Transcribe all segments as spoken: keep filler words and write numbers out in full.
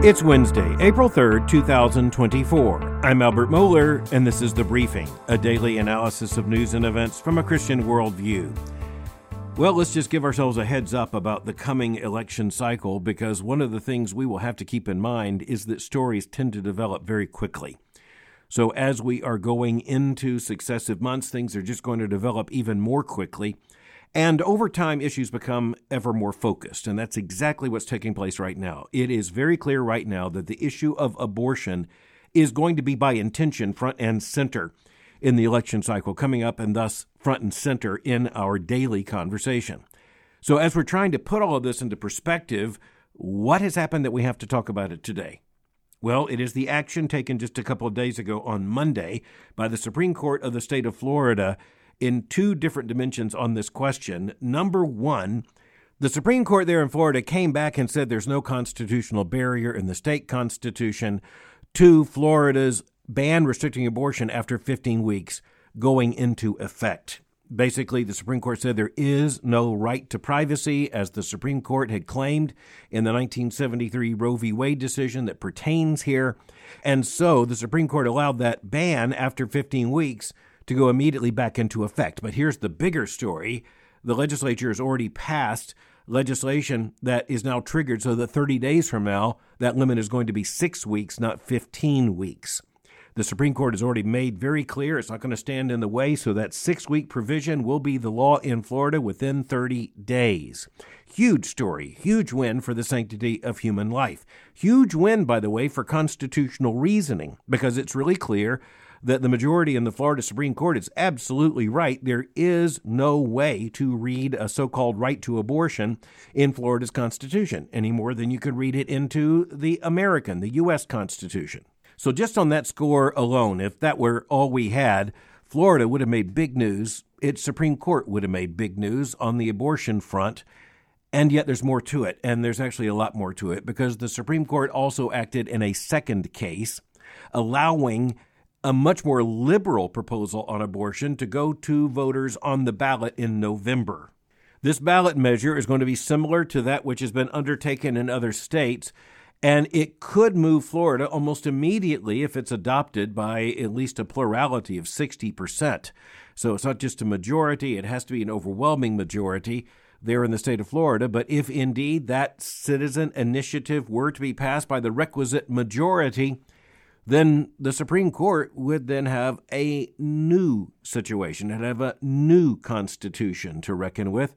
It's Wednesday, April third, two thousand twenty-four. I'm Albert Mohler, and this is The Briefing, a daily analysis of news and events from a Christian worldview. Well, let's just give ourselves a heads up about the coming election cycle, because one of the things we will have to keep in mind is that stories tend to develop very quickly. So as we are going into successive months, things are just going to develop even more quickly. And over time, issues become ever more focused, and that's exactly what's taking place right now. It is very clear right now that the issue of abortion is going to be by intention front and center in the election cycle coming up, and thus front and center in our daily conversation. So as we're trying to put all of this into perspective, what has happened that we have to talk about it today? Well, it is the action taken just a couple of days ago on Monday by the Supreme Court of the state of Florida in two different dimensions on this question. Number one, the Supreme Court there in Florida came back and said there's no constitutional barrier in the state constitution to Florida's ban restricting abortion after fifteen weeks going into effect. Basically, the Supreme Court said there is no right to privacy, as the Supreme Court had claimed in the nineteen seventy-three Roe v. Wade decision that pertains here. And so the Supreme Court allowed that ban after fifteen weeks to go immediately back into effect. But here's the bigger story. The legislature has already passed legislation that is now triggered so that thirty days from now, that limit is going to be six weeks, not fifteen weeks. The Supreme Court has already made very clear it's not going to stand in the way, so that six-week provision will be the law in Florida within thirty days. Huge story, huge win for the sanctity of human life. Huge win, by the way, for constitutional reasoning, because it's really clear that the majority in the Florida Supreme Court is absolutely right. There is no way to read a so-called right to abortion in Florida's Constitution any more than you could read it into the American, the U S Constitution. So just on that score alone, if that were all we had, Florida would have made big news. Its Supreme Court would have made big news on the abortion front. And yet there's more to it, and there's actually a lot more to it, because the Supreme Court also acted in a second case, allowing a much more liberal proposal on abortion to go to voters on the ballot in November. This ballot measure is going to be similar to that which has been undertaken in other states, and it could move Florida almost immediately if it's adopted by at least a plurality of sixty percent. So it's not just a majority, it has to be an overwhelming majority there in the state of Florida. But if indeed that citizen initiative were to be passed by the requisite majority, then the Supreme Court would then have a new situation. It'd have a new constitution to reckon with,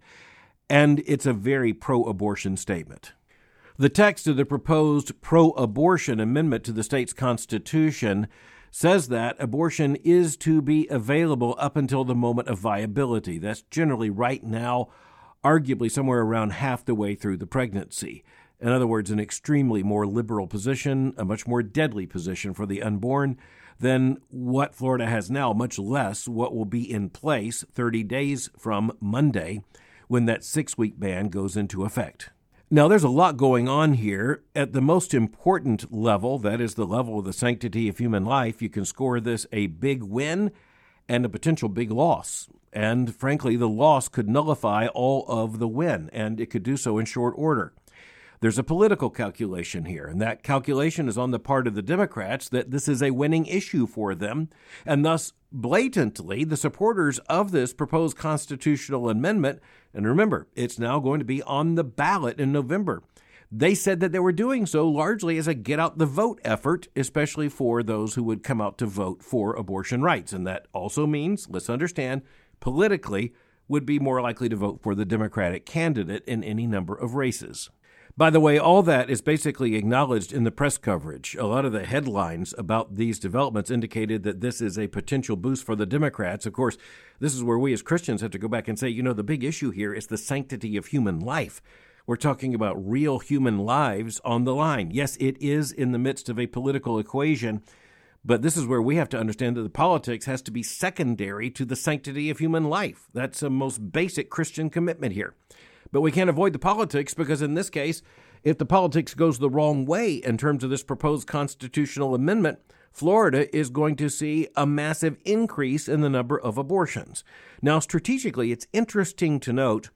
and it's a very pro-abortion statement. The text of the proposed pro-abortion amendment to the state's constitution says that abortion is to be available up until the moment of viability. That's generally right now, arguably somewhere around half the way through the pregnancy. In other words, an extremely more liberal position, a much more deadly position for the unborn than what Florida has now, much less what will be in place thirty days from Monday when that six-week ban goes into effect. Now, there's a lot going on here. At the most important level, that is the level of the sanctity of human life, you can score this a big win and a potential big loss. And frankly, the loss could nullify all of the win, and it could do so in short order. There's a political calculation here, and that calculation is on the part of the Democrats that this is a winning issue for them, and thus blatantly the supporters of this proposed constitutional amendment, and remember, it's now going to be on the ballot in November. They said that they were doing so largely as a get-out-the-vote effort, especially for those who would come out to vote for abortion rights, and that also means, let's understand, politically would be more likely to vote for the Democratic candidate in any number of races. By the way, all that is basically acknowledged in the press coverage. A lot of the headlines about these developments indicated that this is a potential boost for the Democrats. Of course, this is where we as Christians have to go back and say, you know, the big issue here is the sanctity of human life. We're talking about real human lives on the line. Yes, it is in the midst of a political equation, but this is where we have to understand that the politics has to be secondary to the sanctity of human life. That's a most basic Christian commitment here. But we can't avoid the politics because in this case, if the politics goes the wrong way in terms of this proposed constitutional amendment, Florida is going to see a massive increase in the number of abortions. Now, strategically, it's interesting to note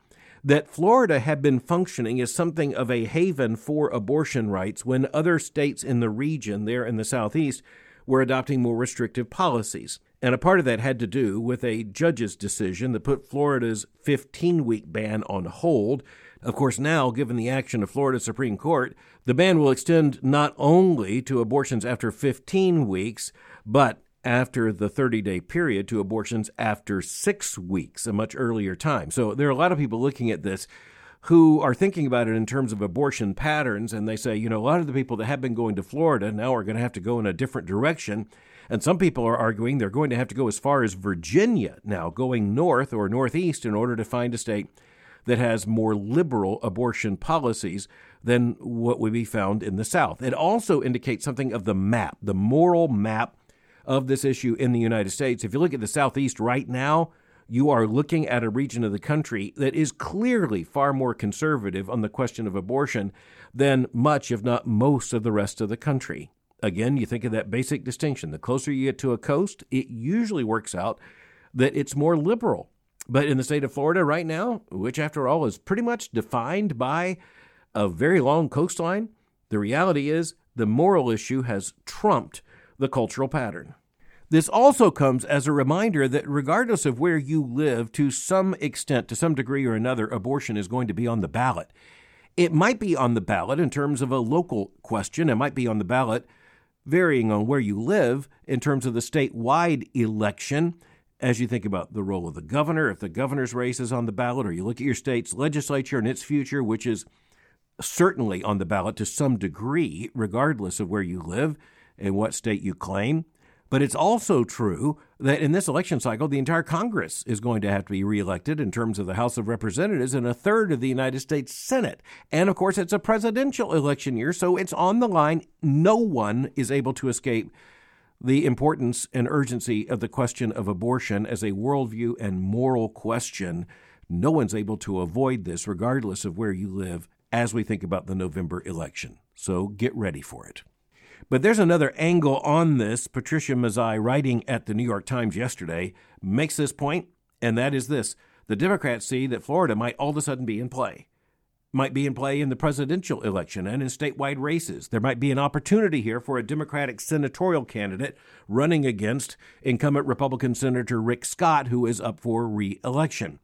that Florida had been functioning as something of a haven for abortion rights when other states in the region there in the southeast were adopting more restrictive policies. And a part of that had to do with a judge's decision that put Florida's fifteen-week ban on hold. Of course, now, given the action of Florida Supreme Court, the ban will extend not only to abortions after fifteen weeks, but after the thirty-day period to abortions after six weeks, a much earlier time. So there are a lot of people looking at this who are thinking about it in terms of abortion patterns, and they say, you know, a lot of the people that have been going to Florida now are going to have to go in a different direction. And some people are arguing they're going to have to go as far as Virginia now, going north or northeast in order to find a state that has more liberal abortion policies than what would be found in the South. It also indicates something of the map, the moral map of this issue in the United States. If you look at the Southeast right now, you are looking at a region of the country that is clearly far more conservative on the question of abortion than much, if not most, of the rest of the country. Again, you think of that basic distinction. The closer you get to a coast, it usually works out that it's more liberal. But in the state of Florida right now, which after all is pretty much defined by a very long coastline, the reality is the moral issue has trumped the cultural pattern. This also comes as a reminder that regardless of where you live, to some extent, to some degree or another, abortion is going to be on the ballot. It might be on the ballot in terms of a local question. It might be on the ballot varying on where you live in terms of the statewide election. As you think about the role of the governor, if the governor's race is on the ballot, or you look at your state's legislature and its future, which is certainly on the ballot to some degree, regardless of where you live and what state you claim. But it's also true that in this election cycle, the entire Congress is going to have to be reelected in terms of the House of Representatives and a third of the United States Senate. And of course, it's a presidential election year, so it's on the line. No one is able to escape the importance and urgency of the question of abortion as a worldview and moral question. No one's able to avoid this, regardless of where you live, as we think about the November election. So get ready for it. But there's another angle on this. Patricia Mazzei, writing at the New York Times yesterday, makes this point, and that is this. The Democrats see that Florida might all of a sudden be in play. Might be in play in the presidential election and in statewide races. There might be an opportunity here for a Democratic senatorial candidate running against incumbent Republican Senator Rick Scott, who is up for re-election.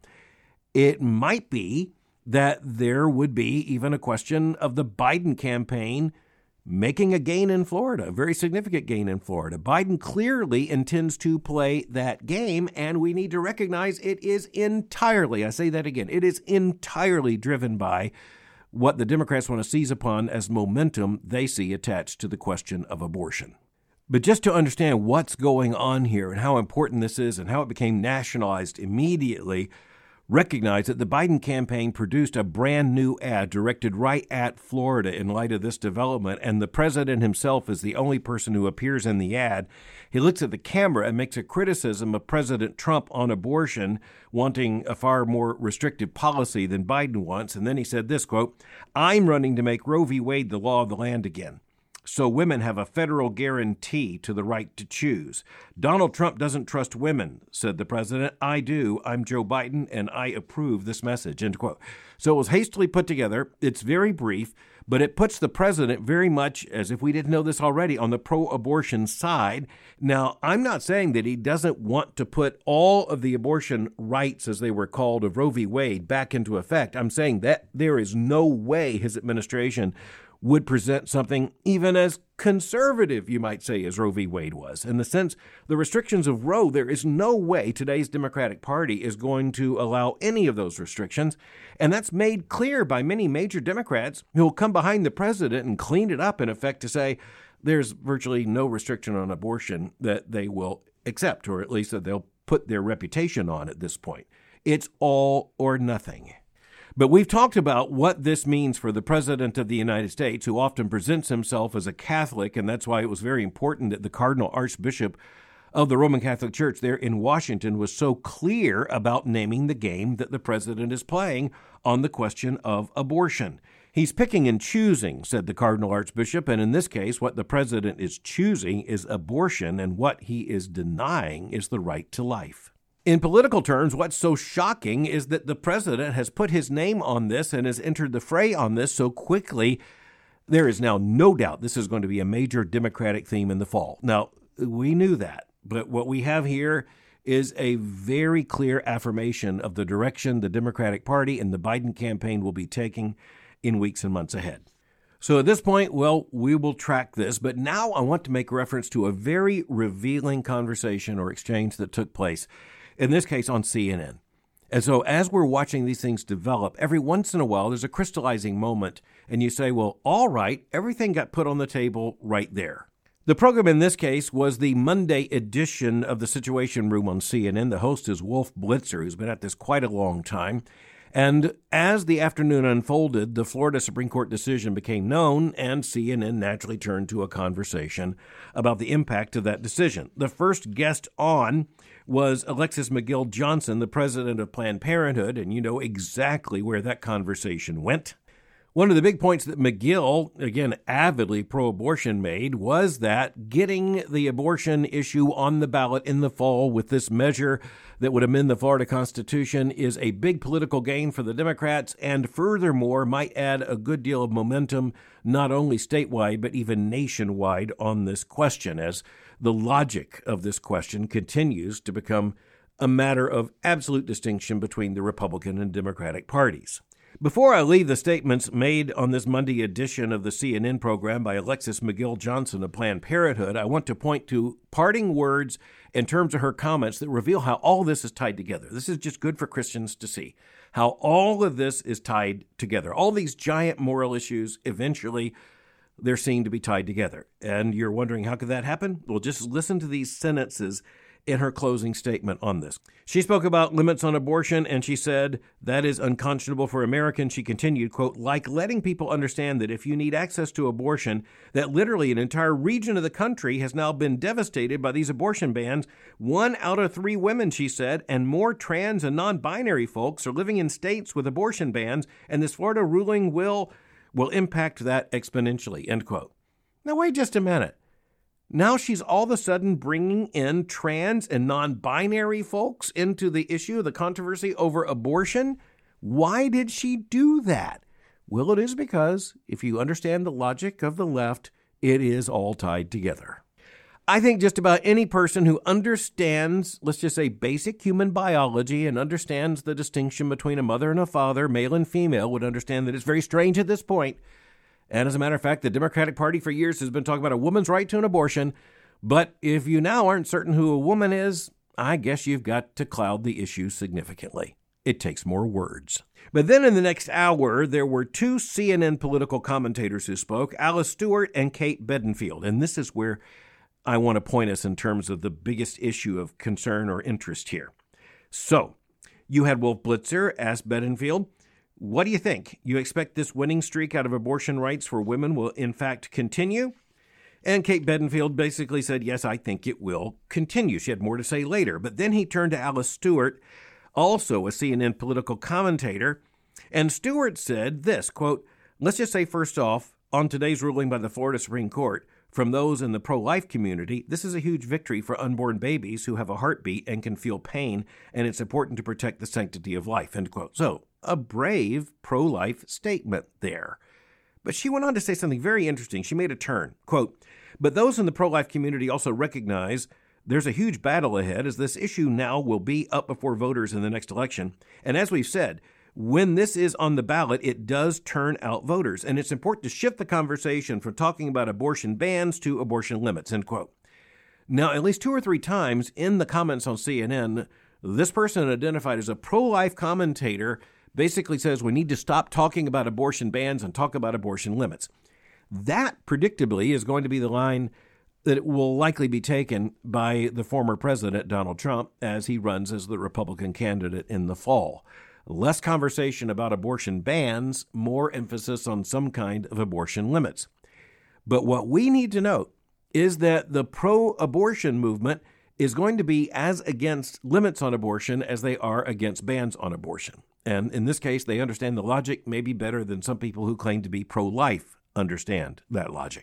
It might be that there would be even a question of the Biden campaign making a gain in Florida, a very significant gain in Florida. Biden clearly intends to play that game, and we need to recognize it is entirely, I say that again, it is entirely driven by what the Democrats want to seize upon as momentum they see attached to the question of abortion. But just to understand what's going on here and how important this is and how it became nationalized immediately, recognize that the Biden campaign produced a brand new ad directed right at Florida in light of this development, and the president himself is the only person who appears in the ad. He looks at the camera and makes a criticism of President Trump on abortion, wanting a far more restrictive policy than Biden wants, and then he said this, quote, "I'm running to make Roe v. Wade the law of the land again, so women have a federal guarantee to the right to choose. Donald Trump doesn't trust women," said the president. "I do. I'm Joe Biden, and I approve this message," end quote. So it was hastily put together. It's very brief, but it puts the president very much, as if we didn't know this already, on the pro-abortion side. Now, I'm not saying that he doesn't want to put all of the abortion rights, as they were called, of Roe v. Wade back into effect. I'm saying that there is no way his administration would present something even as conservative, you might say, as Roe v. Wade was. In the sense, the restrictions of Roe, there is no way today's Democratic Party is going to allow any of those restrictions. And that's made clear by many major Democrats who will come behind the president and clean it up, in effect, to say there's virtually no restriction on abortion that they will accept, or at least that they'll put their reputation on at this point. It's all or nothing. But we've talked about what this means for the President of the United States, who often presents himself as a Catholic, and that's why it was very important that the Cardinal Archbishop of the Roman Catholic Church there in Washington was so clear about naming the game that the president is playing on the question of abortion. He's picking and choosing, said the Cardinal Archbishop, and in this case, what the president is choosing is abortion, and what he is denying is the right to life. In political terms, what's so shocking is that the president has put his name on this and has entered the fray on this so quickly. There is now no doubt this is going to be a major Democratic theme in the fall. Now, we knew that, but what we have here is a very clear affirmation of the direction the Democratic Party and the Biden campaign will be taking in weeks and months ahead. So at this point, well, we will track this, but now I want to make reference to a very revealing conversation or exchange that took place, in this case on C N N. And so as we're watching these things develop, every once in a while there's a crystallizing moment, and you say, well, all right, everything got put on the table right there. The program in this case was the Monday edition of the Situation Room on C N N. The host is Wolf Blitzer, who's been at this quite a long time. And as the afternoon unfolded, the Florida Supreme Court decision became known, and C N N naturally turned to a conversation about the impact of that decision. The first guest on was Alexis McGill Johnson, the president of Planned Parenthood, and you know exactly where that conversation went. One of the big points that McGill, again, avidly pro-abortion, made was that getting the abortion issue on the ballot in the fall with this measure that would amend the Florida Constitution is a big political gain for the Democrats, and furthermore might add a good deal of momentum, not only statewide, but even nationwide on this question, as the logic of this question continues to become a matter of absolute distinction between the Republican and Democratic parties. Before I leave the statements made on this Monday edition of the C N N program by Alexis McGill Johnson of Planned Parenthood, I want to point to parting words in terms of her comments that reveal how all this is tied together. This is just good for Christians to see how all of this is tied together. All these giant moral issues, eventually, they're seen to be tied together. And you're wondering, how could that happen? Well, just listen to these sentences in her closing statement on this. She spoke about limits on abortion, and she said, that is unconscionable for Americans. She continued, quote, like letting people understand that if you need access to abortion, that literally an entire region of the country has now been devastated by these abortion bans. One out of three women, she said, and more trans and non-binary folks are living in states with abortion bans, and this Florida ruling will, will impact that exponentially, end quote. Now, wait just a minute. Now she's all of a sudden bringing in trans and non-binary folks into the issue, the controversy over abortion. Why did she do that? Well, it is because, if you understand the logic of the left, it is all tied together. I think just about any person who understands, let's just say, basic human biology and understands the distinction between a mother and a father, male and female, would understand that it's very strange at this point. And as a matter of fact, the Democratic Party for years has been talking about a woman's right to an abortion. But if you now aren't certain who a woman is, I guess you've got to cloud the issue significantly. It takes more words. But then in the next hour, there were two C N N political commentators who spoke, Alice Stewart and Kate Bedingfield. And this is where I want to point us in terms of the biggest issue of concern or interest here. So you had Wolf Blitzer ask Bedingfield, what do you think? You expect this winning streak out of abortion rights for women will in fact continue? And Kate Bedingfield basically said, yes, I think it will continue. She had more to say later. But then he turned to Alice Stewart, also a C N N political commentator, and Stewart said this, quote, let's just say first off, on today's ruling by the Florida Supreme Court, from those in the pro-life community, this is a huge victory for unborn babies who have a heartbeat and can feel pain, and it's important to protect the sanctity of life, end quote. So, a brave pro-life statement there. But she went on to say something very interesting. She made a turn. Quote, but those in the pro-life community also recognize there's a huge battle ahead as this issue now will be up before voters in the next election. And as we've said, when this is on the ballot, it does turn out voters. And it's important to shift the conversation from talking about abortion bans to abortion limits, end quote. Now, at least two or three times in the comments on C N N, this person identified as a pro-life commentator basically says we need to stop talking about abortion bans and talk about abortion limits. That, predictably, is going to be the line that will likely be taken by the former president, Donald Trump, as he runs as the Republican candidate in the fall. Less conversation about abortion bans, more emphasis on some kind of abortion limits. But what we need to note is that the pro-abortion movement is going to be as against limits on abortion as they are against bans on abortion. And in this case, they understand the logic maybe better than some people who claim to be pro-life understand that logic.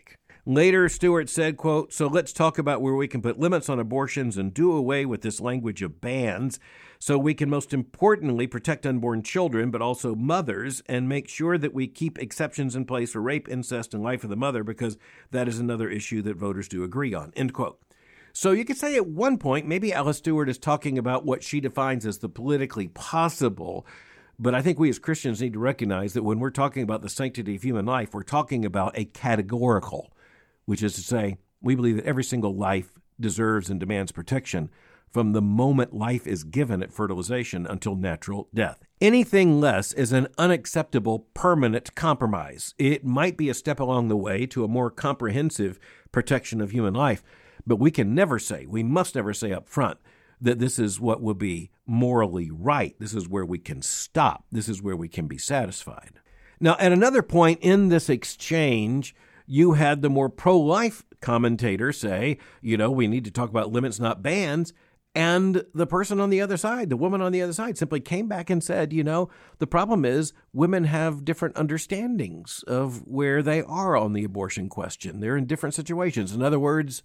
Later, Stewart said, quote, "So let's talk about where we can put limits on abortions and do away with this language of bans so we can most importantly protect unborn children, but also mothers, and make sure that we keep exceptions in place for rape, incest, and life of the mother, because that is another issue that voters do agree on," end quote. So you could say at one point, maybe Alice Stewart is talking about what she defines as the politically possible. But I think we as Christians need to recognize that when we're talking about the sanctity of human life, we're talking about a categorical, which is to say, we believe that every single life deserves and demands protection from the moment life is given at fertilization until natural death. Anything less is an unacceptable permanent compromise. It might be a step along the way to a more comprehensive protection of human life, but we can never say, we must never say up front, that this is what would be morally right. This is where we can stop. This is where we can be satisfied. Now, at another point in this exchange, you had the more pro-life commentator say, you know, we need to talk about limits, not bans. And the person on the other side, the woman on the other side, simply came back and said, you know, the problem is women have different understandings of where they are on the abortion question. They're in different situations. In other words,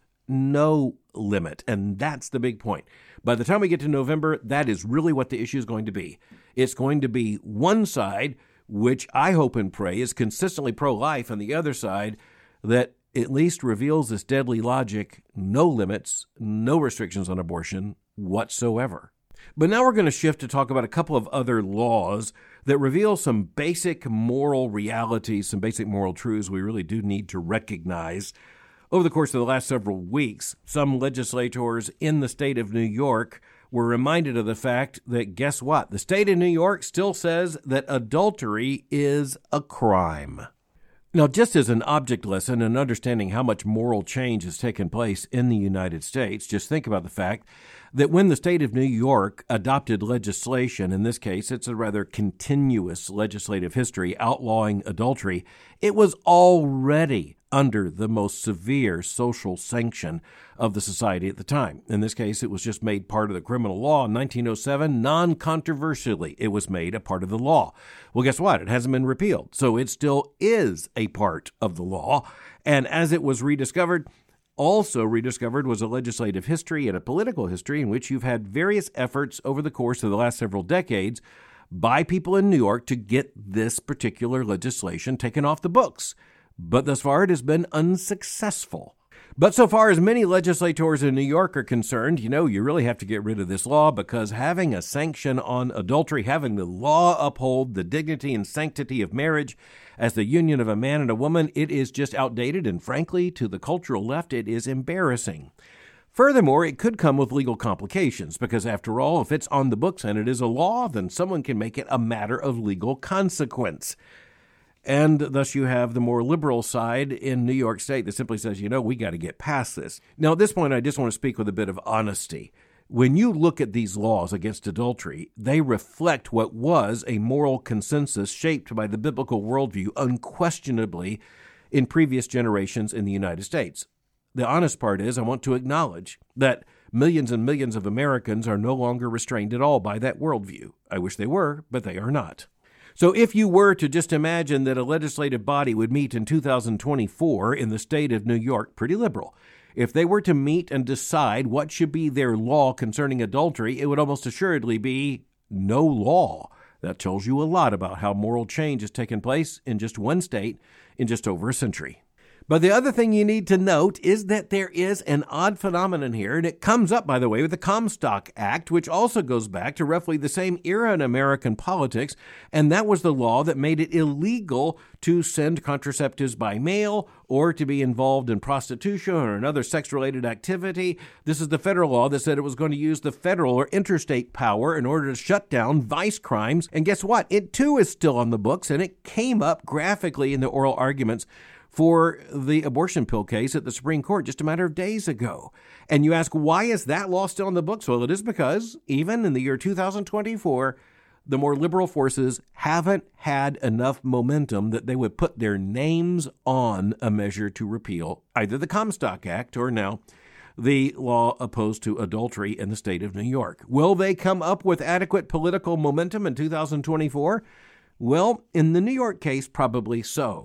no limit. And that's the big point. By the time we get to November, that is really what the issue is going to be. It's going to be one side, which I hope and pray is consistently pro-life, and the other side that at least reveals this deadly logic, no limits, no restrictions on abortion whatsoever. But now we're going to shift to talk about a couple of other laws that reveal some basic moral realities, some basic moral truths we really do need to recognize. Over the course of the last several weeks, some legislators in the state of New York were reminded of the fact that, guess what? The state of New York still says that adultery is a crime. Now, just as an object lesson in understanding how much moral change has taken place in the United States, just think about the fact that when the state of New York adopted legislation, in this case, it's a rather continuous legislative history outlawing adultery, it was already under the most severe social sanction of the society at the time. In this case, it was just made part of the criminal law in nineteen oh seven. Non-controversially, it was made a part of the law. Well, guess what? It hasn't been repealed, so it still is a part of the law. And as it was rediscovered, also rediscovered was a legislative history and a political history in which you've had various efforts over the course of the last several decades by people in New York to get this particular legislation taken off the books. But thus far, it has been unsuccessful. But so far as many legislators in New York are concerned, you know, you really have to get rid of this law because having a sanction on adultery, having the law uphold the dignity and sanctity of marriage as the union of a man and a woman, it is just outdated. And frankly, to the cultural left, it is embarrassing. Furthermore, it could come with legal complications because, after all, if it's on the books and it is a law, then someone can make it a matter of legal consequence. And thus you have the more liberal side in New York State that simply says, you know, we got to get past this. Now, at this point, I just want to speak with a bit of honesty. When you look at these laws against adultery, they reflect what was a moral consensus shaped by the biblical worldview unquestionably in previous generations in the United States. The honest part is I want to acknowledge that millions and millions of Americans are no longer restrained at all by that worldview. I wish they were, but they are not. So if you were to just imagine that a legislative body would meet in two thousand twenty-four in the state of New York, pretty liberal, if they were to meet and decide what should be their law concerning adultery, it would almost assuredly be no law. That tells you a lot about how moral change has taken place in just one state in just over a century. But the other thing you need to note is that there is an odd phenomenon here, and it comes up, by the way, with the Comstock Act, which also goes back to roughly the same era in American politics, and that was the law that made it illegal to send contraceptives by mail or to be involved in prostitution or another sex-related activity. This is the federal law that said it was going to use the federal or interstate power in order to shut down vice crimes, and guess what? It too is still on the books, and it came up graphically in the oral arguments for the abortion pill case at the Supreme Court just a matter of days ago. And you ask, why is that law still on the books? Well, it is because even in the year two thousand twenty-four, the more liberal forces haven't had enough momentum that they would put their names on a measure to repeal either the Comstock Act or now the law opposed to adultery in the state of New York. Will they come up with adequate political momentum in two thousand twenty-four? Well, in the New York case, probably so.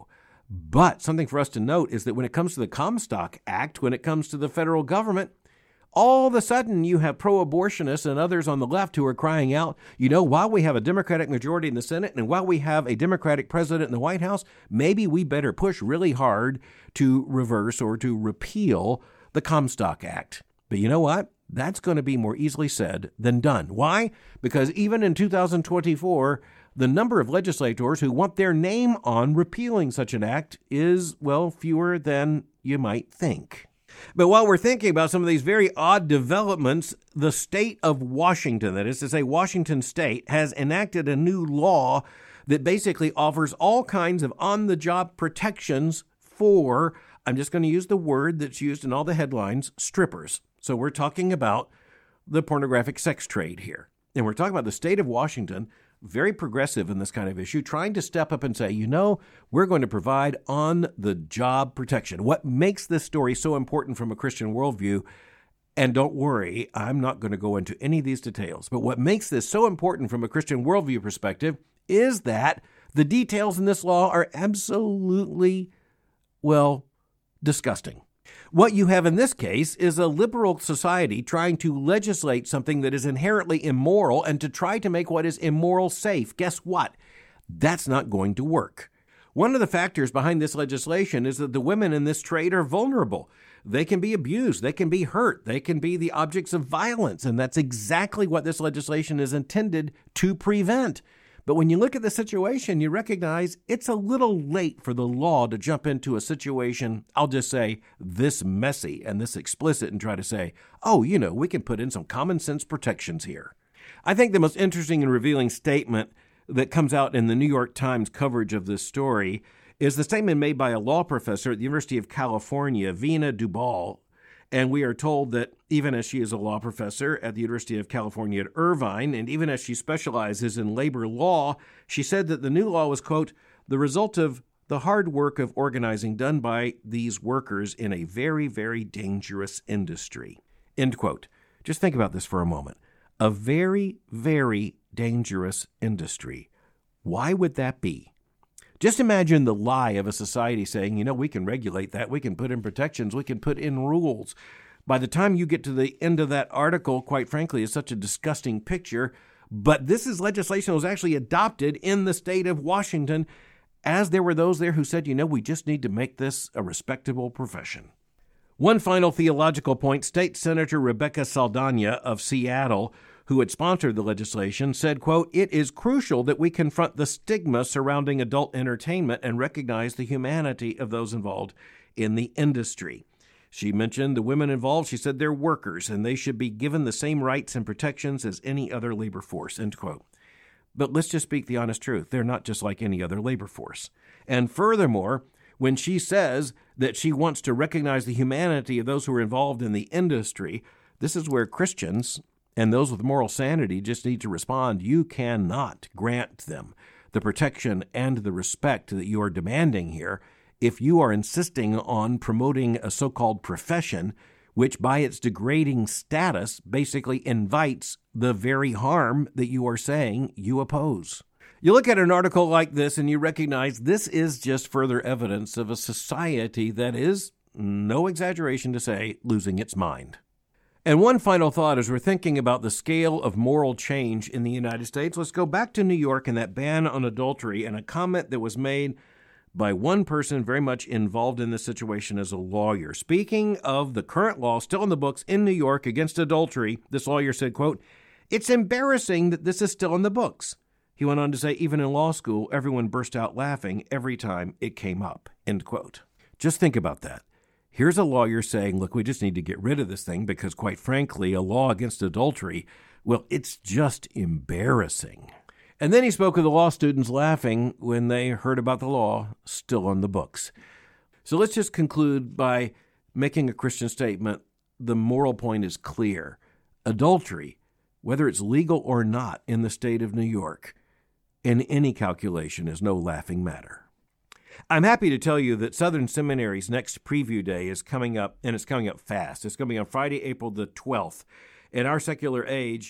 But something for us to note is that when it comes to the Comstock Act, when it comes to the federal government, all of a sudden you have pro-abortionists and others on the left who are crying out, you know, while we have a Democratic majority in the Senate and while we have a Democratic president in the White House, maybe we better push really hard to reverse or to repeal the Comstock Act. But you know what? That's going to be more easily said than done. Why? Because even in two thousand twenty-four, the number of legislators who want their name on repealing such an act is, well, fewer than you might think. But while we're thinking about some of these very odd developments, the state of Washington, that is to say Washington State, has enacted a new law that basically offers all kinds of on-the-job protections for, I'm just going to use the word that's used in all the headlines, strippers. So we're talking about the pornographic sex trade here. And we're talking about the state of Washington, very progressive in this kind of issue, trying to step up and say, you know, we're going to provide on-the-job protection. What makes this story so important from a Christian worldview, and don't worry, I'm not going to go into any of these details, but what makes this so important from a Christian worldview perspective is that the details in this law are absolutely, well, disgusting. What you have in this case is a liberal society trying to legislate something that is inherently immoral and to try to make what is immoral safe. Guess what? That's not going to work. One of the factors behind this legislation is that the women in this trade are vulnerable. They can be abused. They can be hurt. They can be the objects of violence. And that's exactly what this legislation is intended to prevent. But when you look at the situation, you recognize it's a little late for the law to jump into a situation, I'll just say, this messy and this explicit and try to say, oh, you know, we can put in some common sense protections here. I think the most interesting and revealing statement that comes out in the New York Times coverage of this story is the statement made by a law professor at the University of California, Veena Dubal. And we are told that even as she is a law professor at the University of California at Irvine, and even as she specializes in labor law, she said that the new law was, quote, the result of the hard work of organizing done by these workers in a very, very dangerous industry, end quote. Just think about this for a moment. A very, very dangerous industry. Why would that be? Just imagine the lie of a society saying, you know, we can regulate that. We can put in protections. We can put in rules. By the time you get to the end of that article, quite frankly, it's such a disgusting picture. But this is legislation that was actually adopted in the state of Washington, as there were those there who said, you know, we just need to make this a respectable profession. One final theological point, State Senator Rebecca Saldana of Seattle, who had sponsored the legislation, said, quote, it is crucial that we confront the stigma surrounding adult entertainment and recognize the humanity of those involved in the industry. She mentioned the women involved. She said they're workers and they should be given the same rights and protections as any other labor force, end quote. But let's just speak the honest truth. They're not just like any other labor force. And furthermore, when she says that she wants to recognize the humanity of those who are involved in the industry, this is where Christians and those with moral sanity just need to respond. You cannot grant them the protection and the respect that you are demanding here if you are insisting on promoting a so-called profession which by its degrading status basically invites the very harm that you are saying you oppose. You look at an article like this and you recognize this is just further evidence of a society that is, no exaggeration to say, losing its mind. And one final thought as we're thinking about the scale of moral change in the United States, let's go back to New York and that ban on adultery and a comment that was made by one person very much involved in this situation as a lawyer. Speaking of the current law still in the books in New York against adultery, this lawyer said, quote, it's embarrassing that this is still in the books. He went on to say, even in law school, everyone burst out laughing every time it came up, end quote. Just think about that. Here's a lawyer saying, look, we just need to get rid of this thing because, quite frankly, a law against adultery, well, it's just embarrassing. And then he spoke of the law students laughing when they heard about the law still on the books. So let's just conclude by making a Christian statement. The moral point is clear. Adultery, whether it's legal or not in the state of New York, in any calculation is no laughing matter. I'm happy to tell you that Southern Seminary's next preview day is coming up, and it's coming up fast. It's going to be on Friday, April the twelfth. In our secular age,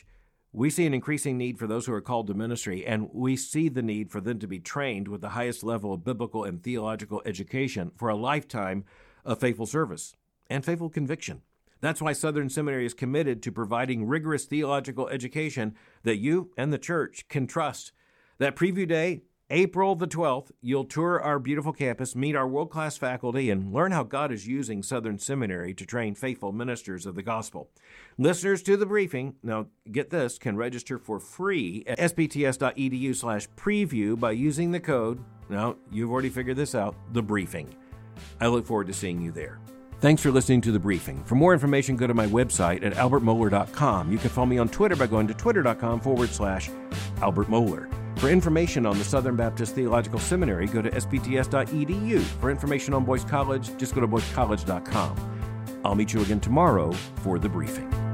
We see an increasing need for those who are called to ministry, and we see the need for them to be trained with the highest level of biblical and theological education for a lifetime of faithful service and faithful conviction. That's why Southern Seminary is committed to providing rigorous theological education that you and the church can trust. That preview day, April the twelfth, you'll tour our beautiful campus, meet our world-class faculty, and learn how God is using Southern Seminary to train faithful ministers of the gospel. Listeners to the briefing, now get this, can register for free at sbts.edu slash preview by using the code, now you've already figured this out, The Briefing. I look forward to seeing you there. Thanks for listening to The Briefing. For more information, go to my website at albert mohler dot com. You can follow me on Twitter by going to twitter.com forward slash Albert Mohler. For information on the Southern Baptist Theological Seminary, go to s b t s dot e d u. For information on Boyce College, just go to boyce college dot com. I'll meet you again tomorrow for The Briefing.